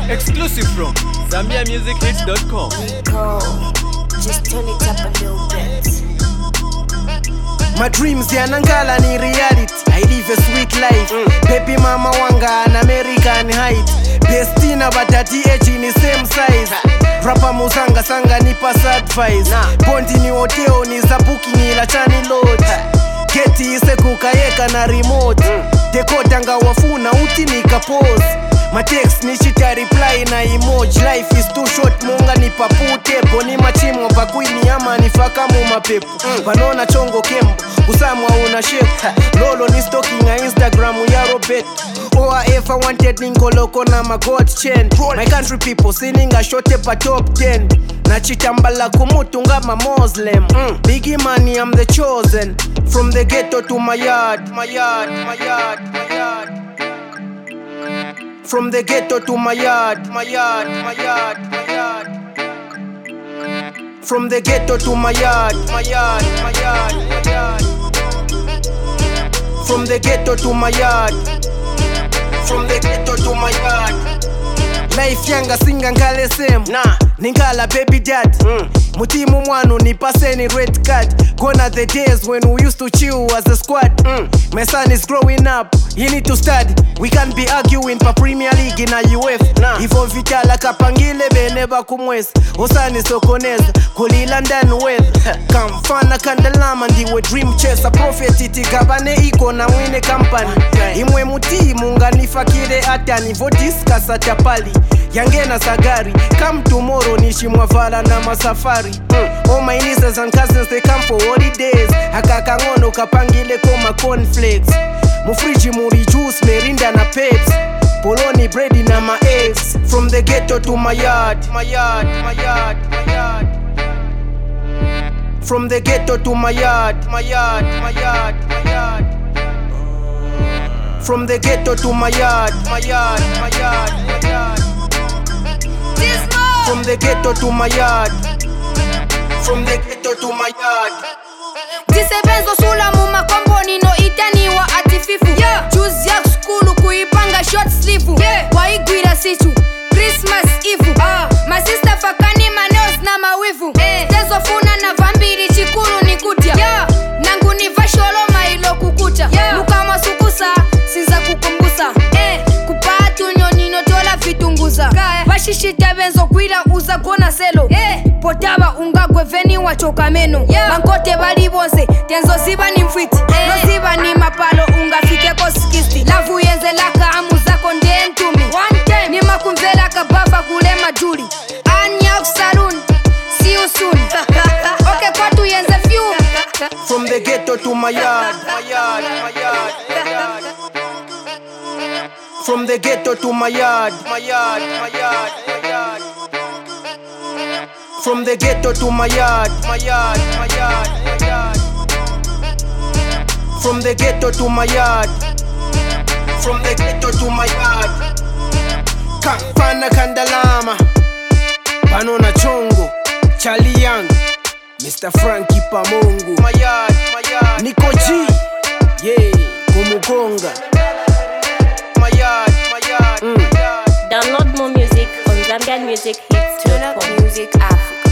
Exclusive from ZambiaMusicHits.com. Just turn it up a little bit. My dreams yanangala ni reality. I live a sweet life. Baby mama wanga an American height. Bestina batati age ni same size. Rapa musanga sanga ni pass advice. Bondi ni hoteo ni zabuki ni la chani load. Keti ise kukayeka na remote. Dekotanga wafuna uti ni kapose. My text ni shita reply na emoji. Life is too short munga ni papute. Boni machimo pakuini ama ni fakamu mapepu. Banona chongo kembo usamwa una shape. Lolo ni stalking a Instagram ya Robert. ORF I wanted ninkoloko na my god chain. My country people singing a short pa top 10. Na chitambala kumutunga ma Muslim. Biggie money I'm the chosen. From the ghetto to my yard. My yard, my yard, my yard. From the ghetto to my yard, my yard, my yard, my yard. From the ghetto to my yard, my yard, my yard, my yard. From the ghetto to my yard. From the ghetto to my yard. Life yanga singa ngale same. Nah, ningala baby dad. Mutimu mwanu ni paseni red card. Gone are the days when we used to chill as a squad. My son is growing up, he need to study. We can't be arguing pa Premier League in a UF. Ivo vitala kapangile beneba kumweza. Osani sokoneza, kulila ndani weather. Kamfana kandalama ndiwe dream chaser. Prophet itikabane iko na mwine company. Imwe muti munga nifakire atani. Vodiscuss atapali, yangena sagari. Come tomorrow nishimwavala na masafari. All my nieces and cousins they come for holidays. Akakangono kapangile koma cornflakes. Mufriji muri juice, merinda na peps. Poloni bread na my eggs. From the ghetto to my yard, my yard, my yard, my yard. From the ghetto to my yard, my yard, my yard, my yard. From the ghetto to my yard, my yard, my yard, my yard. From the ghetto to my yard. From the ghetto to my yard. Disebenzo sula muma komboni no itaniwa atififu. Juzi ya skulu kuipanga short sleeve. Waigwira situ Christmas Eve. My sister fakani maneos na mawivu. Tezo funa na vambiri chikulu ni kutia. Nangu ni vasholo mailo kukucha. Mukama sukusa sinza kukumbusa. Kupatu nyonino tola vitunguza. Vashishita benzo kwira uza gona selo. Potaba ungagwe veni wachoka meno. Mankote bali bonse tenzo ziba ni mfiti. No ziba ni mapalo ungafike ko 60. Lavu yenze laka amu zako ndentumi. Ni makumvela kababa kule majuli. Anya saloon, see you soon. Okay kwatu yenze few. From the ghetto to my yard, my yard, my yard, my yard. From the ghetto to my yard, my yard, my yard, my yard. From the ghetto to my yard, my yard, my yard, my yard. From the ghetto to my yard. From the ghetto to my yard. Kampana kandalama. Banona chongo. Charlie Young. Mr. Frankie Pamongo. My yard, my yard. Nico G. Yeah, Kumukonga. My yard, my yard, my yard. Download more music on ZambiaMusicHits.com. Turn up music Africa.